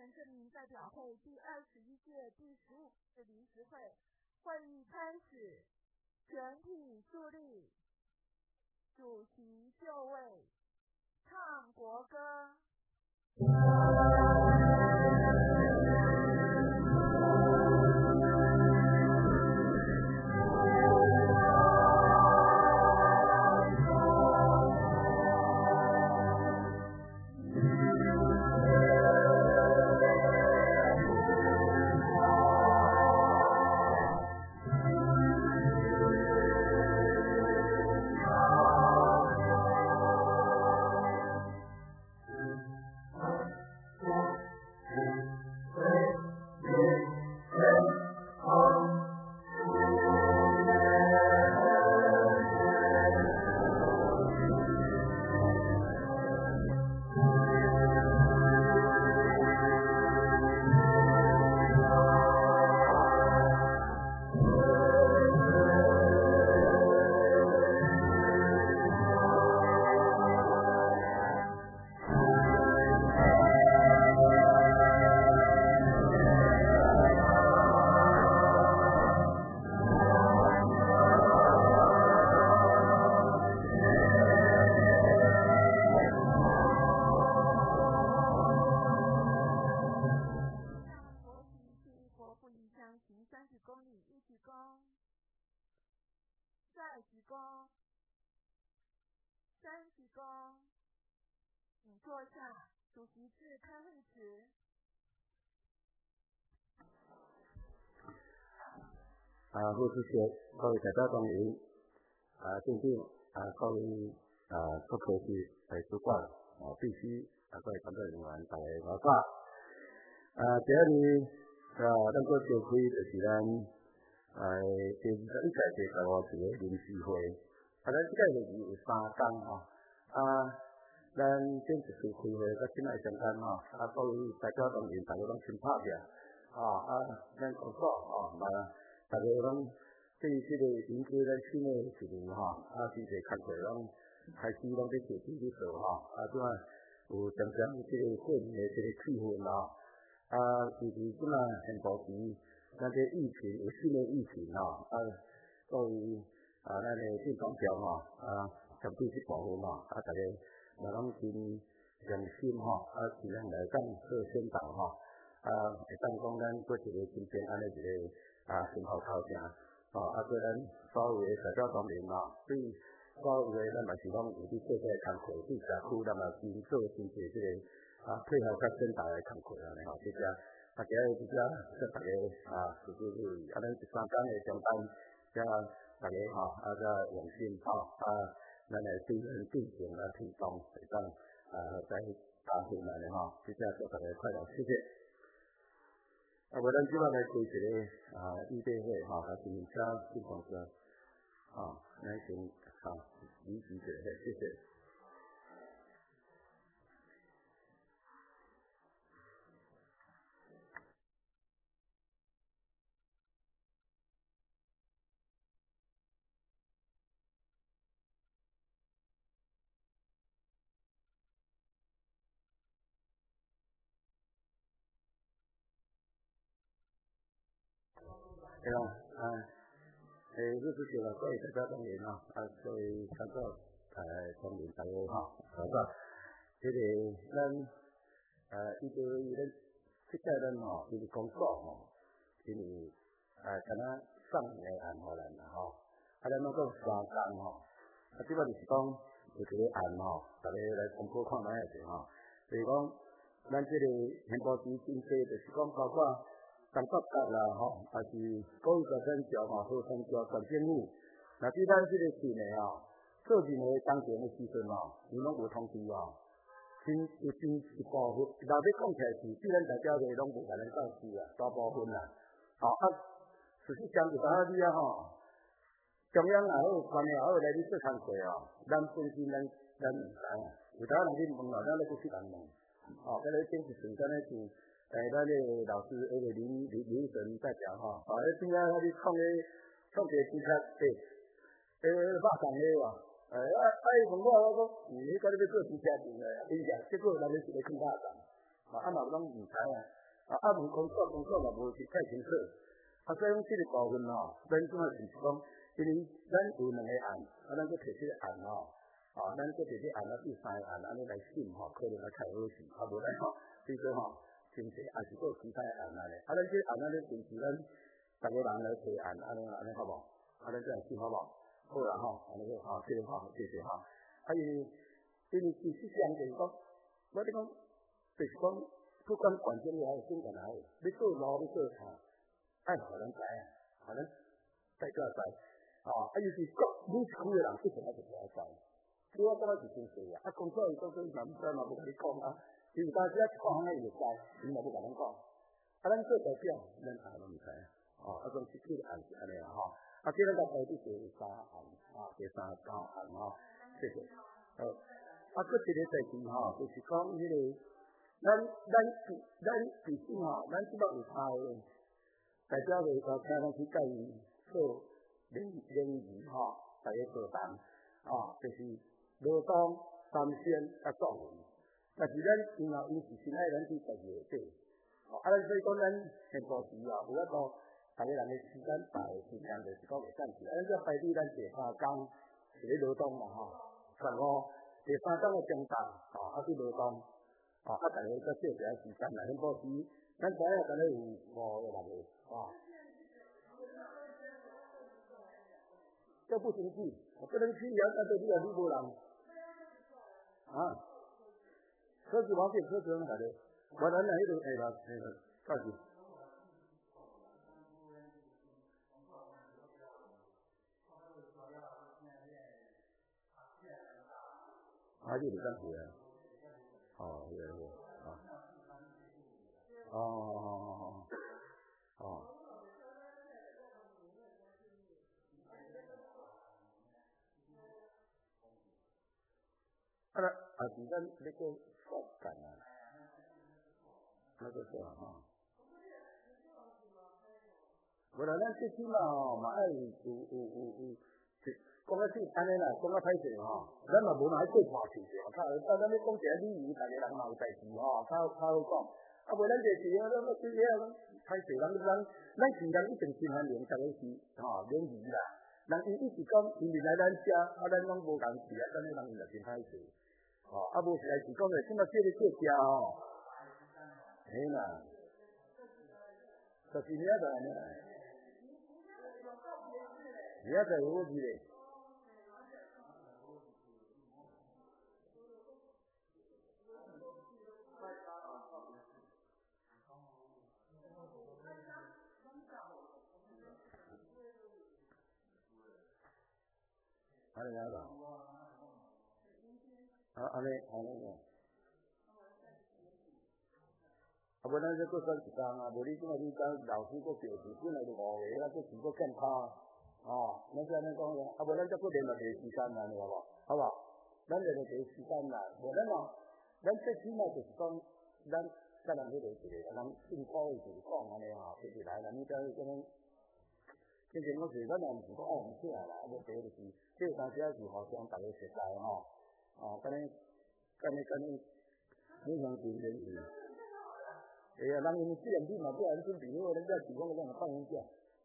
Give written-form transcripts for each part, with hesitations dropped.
人证明代表会第21届第15次临时会会议开始，全体肃立，主席就位，唱国歌。再鞠躬，三鞠躬，请坐下。主席致开会词。 副主席、各位代表同仁、镇长、各位各科室主管、必须各位团队人员大家好。第二呢，咱个召开就是咱。第21届第15次的临时会，咱这个会议有3天咱正式开会甲今仔相干各位代表同仁大家拢先拍者，咱工作大家拢对这个迎接咱新的一年真侪工作拢开始拢在做去做怎有常常这个过年的这个气氛尤其今仔现保持。咱这疫情有新的疫情各位咱的健康条针对这部分大家若拢真用心尽量来当做宣导会当讲咱过一个真平安的一个生活头前对咱所有的代表同仁对所有的咱嘛是拢有伫做这个工作，对社区咱嘛真做真侪这个配合甲宣导的工作谢谢。大家在这跟大家就是咱这3天的上班，大家用心咱来对人进行推动，会当在大会内谢谢祝大家快乐，谢谢。咱即摆来开一个预备会请请进公司咱先离席者，谢谢。对副主席各位代表同仁各位参考同仁大家这个咱伊对于咱这届咱就是工作因为敢若送个案互咱咱拢讲3天即摆就是讲有一个案大家来参考看卖就是讲咱这个现保持经济就是讲包括中国角啦还是高级产条好产条全政府，那对咱这个县的做任何工程的时阵伊拢有通知真有真一部分，若要讲起来是对咱大家个拢无甲咱告知大部分事实上就你中央也好，官也好来你做工课咱本身咱唔知有当人去问咱咧去人问搿个真是纯咱咧是。咱的老师那个林神代表今仔你创个新车肉粽的问我讲你到底要做新车店结果咱们是咧创肉粽嘛拢唔知问工作嘛无是太清楚，所以讲这个部分咱怎啊就是讲，因为咱有2个案，咱佫摕这个案咱佫摕这案第3个案安尼来审可能来开好事，无咱比如说经济也是佫有其他的案咧，咱这案咧平时咱逐个人来提案，安尼好无？咱这样审好无？好啦安尼个这个谢谢因为其实上就是讲，我哋讲就是讲，不管管政也好，政权也好，你做路你做啥，爱互人知互人大家知尤其各每一区的人一定要就知。所以我感觉是真实工作伊做嘛唔知嘛，无甲你讲因为当时一看伊就知，伊嘛无甲咱讲。咱做代表，咱啥拢唔知讲是这个案是安尼今日到台北第3案第3案谢谢。佫一个代志就是讲迄个，咱毕竟咱即摆有差个代表个听咱去教育做联谊大家做谈就是罗东、三仙甲壮云，但是咱因是先爱咱去12月底咱所以讲咱现在时有法度大家人个时间排尽量就是讲会暂时，咱这排第咱第3天是咧罗东上第3天个中昼去罗东大家再借一下时间来保持，咱知影敢若有5个6个这不生气，不能去你无人车子往前车子来咧，我咱迄个告诉你就干活是咱那个发展那个是无啦，咱最起码嘛爱有讲安尼啦，讲歹势咱嘛无爱过破事咱咧讲一下旅游，大家人嘛有代志较好讲。无咱就是咱对歹势，咱自然一定真欢迎，逐个是联谊啦。人伊一直讲，因为来咱遮咱拢无共事等于人伊就真歹势。无是来是讲咧，即马这个做食嘿啦，就是明仔载安尼啦，明仔载有好事咧。安尼个安尼个无咱这佫算一工无你即马你老师佫调时，本来就5个佫钱佫欠拍咱是安尼讲无咱这佫联络一个时间啦，好无？好无？咱联络一个时间啦，无咱最起码就是讲，咱甲人迄个一个人信口就是讲安尼就是来啦，你讲迄种。之前我是咱也毋是讲爱唔起来啦，无第就是这有当时是互相大家熟悉干你你相信联谊。人因为既然你嘛不然准备好，人家是讲个放人假。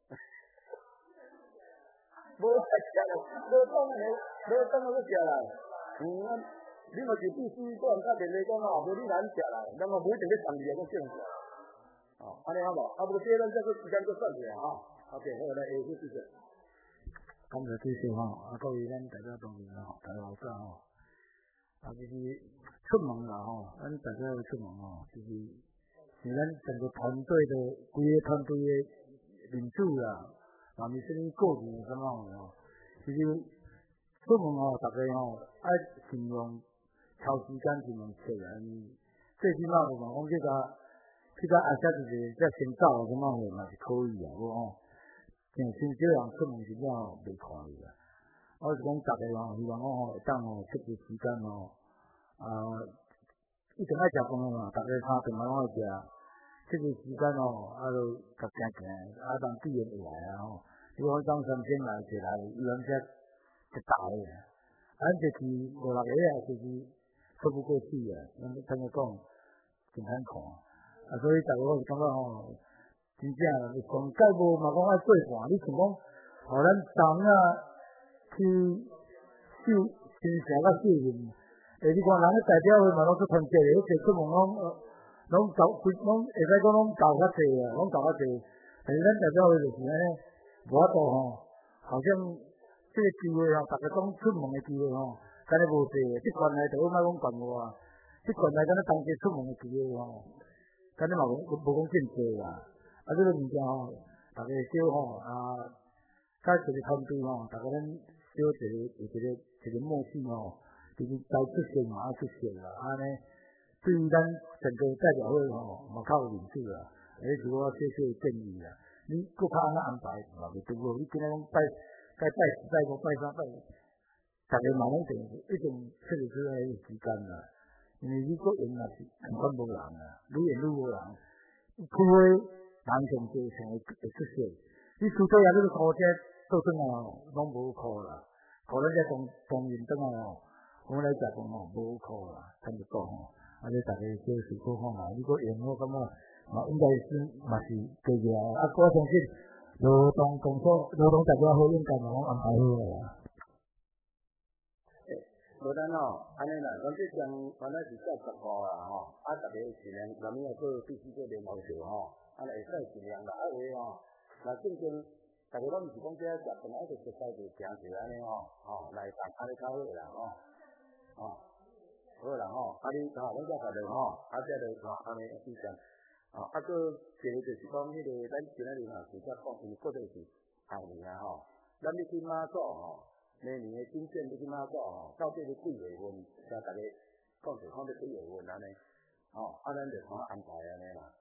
无食啦，无讲个食啦。你嘛是必须个人较面来讲无你难食啦，咱嘛无一定要上面个正食。安尼好无？无这咱这个时间就算起来OK， 好，来下去谢谢。感谢主席各位咱大家同仁大家好就是出门啦咱大家要出门就是咱整个团队的规个团队的人数啦，嘛是什么个人什么其实出门大家爱尽量抽时间尽量找最起码就讲去到下就是再先走什么嘛是可以无真少人出门是了袂看伊啦。我是讲逐个希望会当出个时间一定爱食饭嘛，逐个三顿拢爱食。这个时间就甲行当闭眼来如果当3天来起来，伊人家一大个，咱就是5、6个就是说不过去咱等于讲， 真难看。所以大家我是感觉吼，真正上届无嘛讲爱过半，你像讲，互咱党啊去秀新城甲秀云，你看人咧代表会嘛拢做团结的，一出门拢搞规拢会使讲拢搞较济啊，拢搞较济。但是咱代表会就是安尼，无法度吼，好像这个机会吼，大家讲出门的机会吼，敢若无济。这关内就莫讲关外，这关内敢若当家出门的机会吼，敢若嘛无讲真济啦。这个物件吼，大家小吼甲一个团队吼，大家咱小一个默契吼，就是该出现嘛要出现啦，安尼对于咱整个代表会吼，嘛较有面子啦。这是我小小的建议啦。你搁较安怎安排嘛袂对无？你今仔讲该拜4、拜5、拜3、拜4，大家嘛拢一定确实是迄个时间啦。因为你搁演若是全款无人啊，愈演愈无人，开会人上济才会出现。你除非啊，你个考者做转来吼，拢无考啦。考咱这当面转来吼，我们来食饭吼，无考啦，差不多吼。这大家小事好看嘛，你搁演我感觉。应该是嘛是对个我相信劳动大家好，应该嘛拢安排好啦。 无咱吼，安尼啦，咱这将原来是15号啦吼，大家尽量咱们要做必须做联盟球吼，会使尽量啦，话吼，那正经大家拢毋是讲这食饭就熟悉就行就安尼吼，来当安尼较好啦好啦吼，你咱遮发落吼，这就安尼以上。个一个就是讲迄个，咱今仔日嘛是则讲，因为过去是后年啊吼，咱要去马祖吼，明年的真正要去马祖吼，到底是几月份？请大家讲一讲，几月份安尼？咱就看安排安尼啦。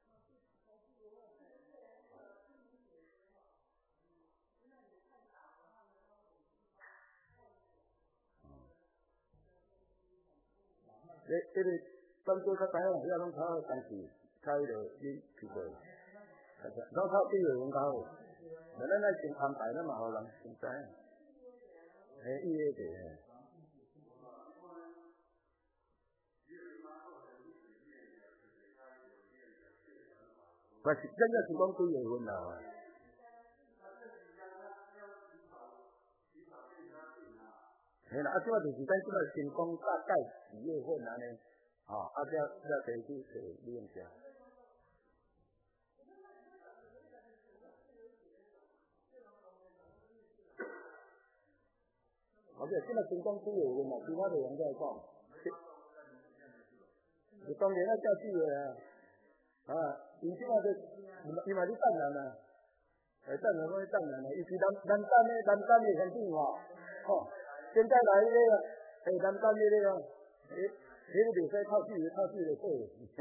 这个当初较知影，遐拢较当时。开了你去过，然后他对有人讲，咱来先安排，咱嘛互人先知。伊个的。但是真正是讲几月份啦？嘿啦，即摆就是咱即摆先讲大概几月份安尼，再可以去利用下。即摆先讲几月份嘛，其他内容再讲。你当然要叫几月啊？伊即摆就伊嘛咧等人啊，等人讲等人啊，伊是南山的乡亲现在来迄个南山迄个迄个袂使透水的货。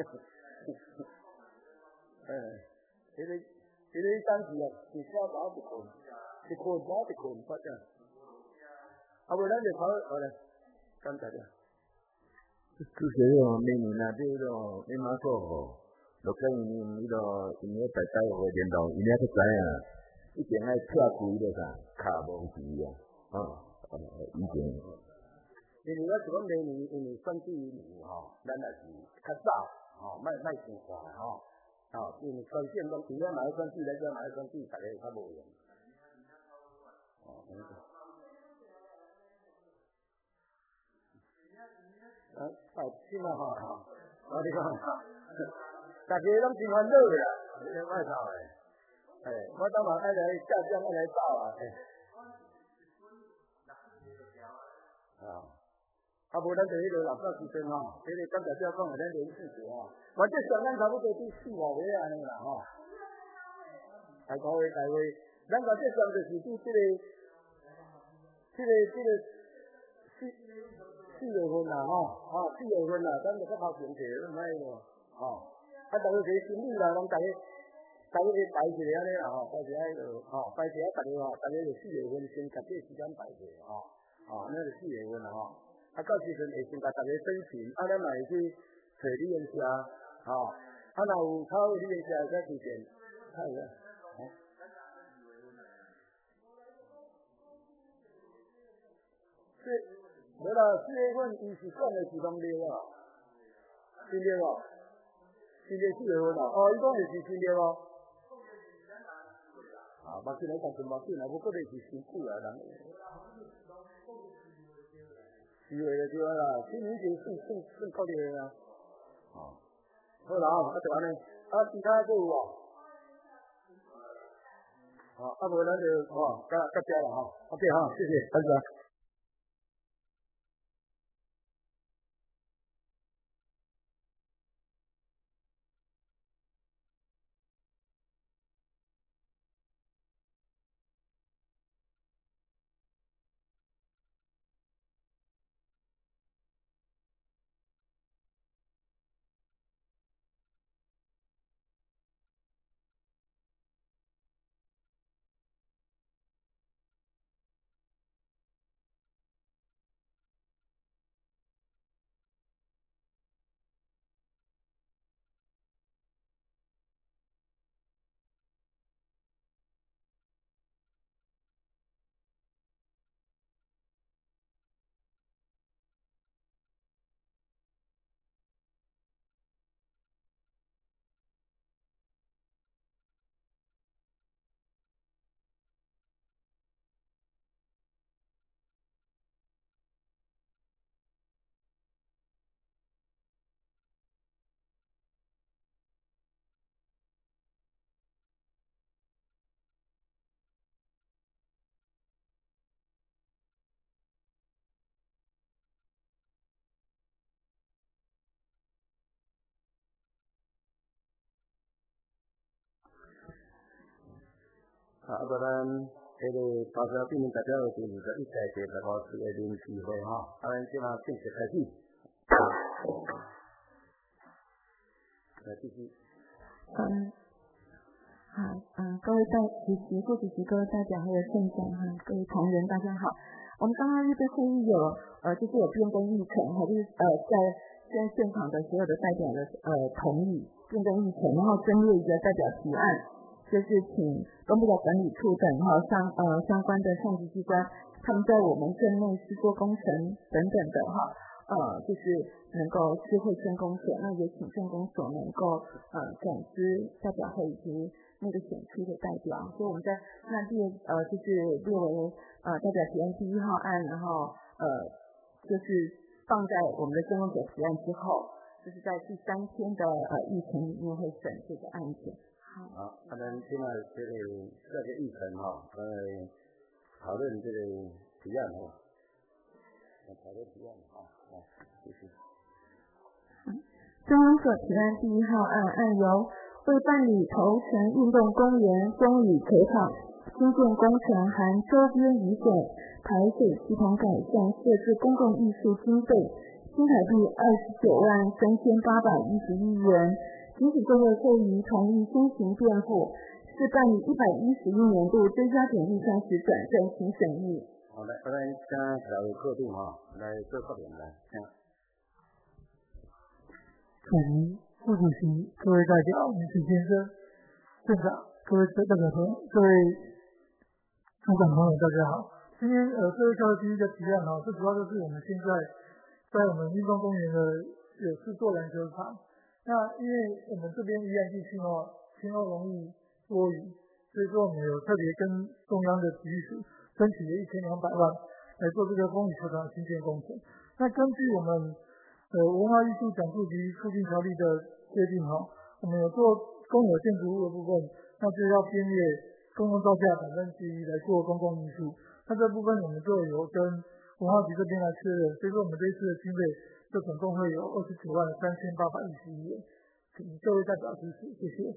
迄个当时啊，是刷早一困，发展。无咱就跑好嘞，感谢你。 主席哦，明年啊，这个你马祖吼，落去因为大家会联络，因为去知影，一定爱拆规了啥，卡无钱啊，以前。 因为我是讲明年，因为选举年吼，咱也是较早莫先快因为选举拢伊遐嘛要选举，咱遮嘛要选举，大家较无用。即嘛我你讲，大家拢真烦恼个啦，莫吵诶。我当嘛爱来下江，爱来走无咱就迄个垃圾时阵迄个刚才只讲咱连续节我这上咱差不多第4、5个安尼啦大家咱个这上就是第4月份啦4月份啦，咱就较头前者，唔歹咯大家个心理啦，拢大家去排一个安尼啦排一下排一下大家就4月份先甲这时间排一下那就4月份啦到时阵会先甲大家申请，咱嘛会去找理论社若有考理论社再推荐，看一下无啦，4月份伊是讲的是农历真对无？ 4月份啦，伊讲会是新的哦。目前来讲，就目前啦，无可能是伤久啊，人。4月就对啦，新年前算确定的啊。好啦，就安尼，其他还有无？无咱就到这啦OK 谢谢大家。不然发表对面代表的第51届台北市的临时会咱即马正式开始。来继续。 各位副主席、各位代表还有县长各位同仁大家好。我们刚刚预备会议就是有变更议程就是在现场的所有的代表的同意变更议程，然后增列一个代表提案。就是请东部的管理处等相关的上级机关，他们在我们镇内施作工程等等的就是能够智慧镇公所，那也请镇公所能够转知代表会以及那个选区的代表，所以我们在就是列为代表提案第1号案，然后就是放在我们的镇公所提案之后，就是在第3天的议程里面会审这个案件。 咱现在这个议程讨论这个提案讨论提案谢谢。 镇公所提案第1号案由为办理头城运动公园风雨球场新建工程含周边雨水排水系统改善设置公共艺术经费新台币293811元。即使这位会议同意先行辩护，是办理111年度追加减预算时转正请审议。 好，来，请下位客度来做发言来。 主席、副主席、各位代表、民主先生、镇长、各位代表朋友、各位主管朋友，大家好。今天这位校的第一个提案这主要就是我们现在我们运动公园的有4座篮球场。那因为我们这边宜兰地区气候容易多雨，所以说我们有特别跟中央的体育署争取了1200万来做这个风雨球场新建工程。那根据我们文化艺术奖助及促进条例的规定我们有做公有建筑物的部分，那就要编列公共造价1%来做公共艺术。那这部分我们就有跟文化局这边来确认，所以说我们这一次的经费就总共会有293811元，请各位代表支持，谢谢。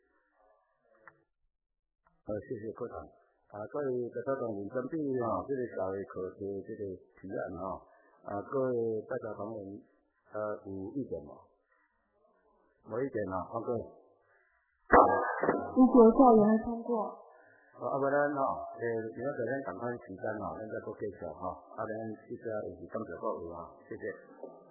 谢谢科长。各位代表同仁，针对这个社会课题这个提案各位代表同仁有意见吗？没意见通过。 依决校园通过。 不然因为咱赶快时间咱再多介绍咱其实也是感谢各位谢谢。